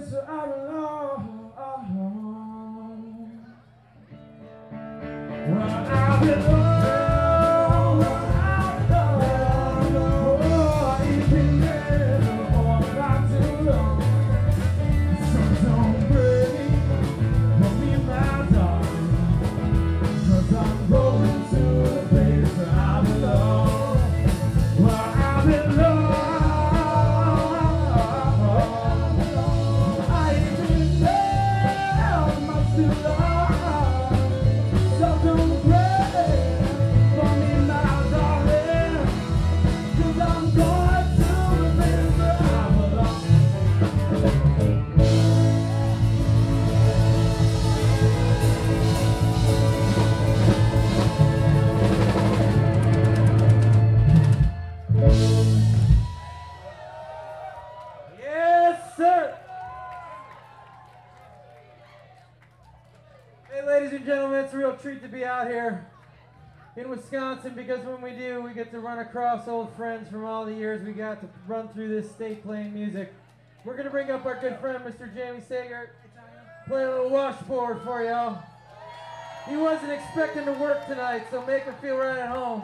place where I belong. Where I belong. Ladies and gentlemen, it's a real treat to be out here in Wisconsin because when we do, we get to run across old friends from all the years we got to run through this state playing music. We're going to bring up our good friend, Mr. Jamie Sagert, play a little washboard for y'all. He wasn't expecting to work tonight, so make him feel right at home.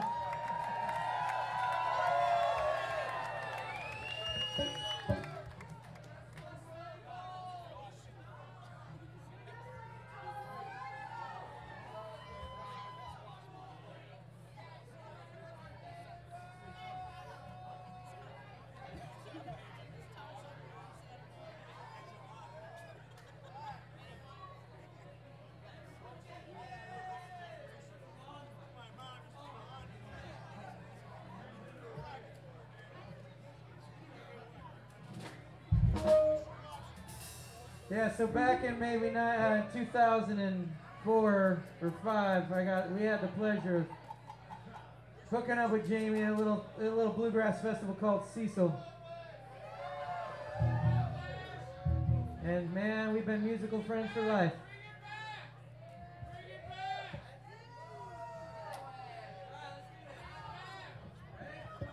Yeah, so back in maybe 2004 or 5, we had the pleasure of hooking up with Jamie at a little bluegrass festival called Cecil. And man, we've been musical friends for life.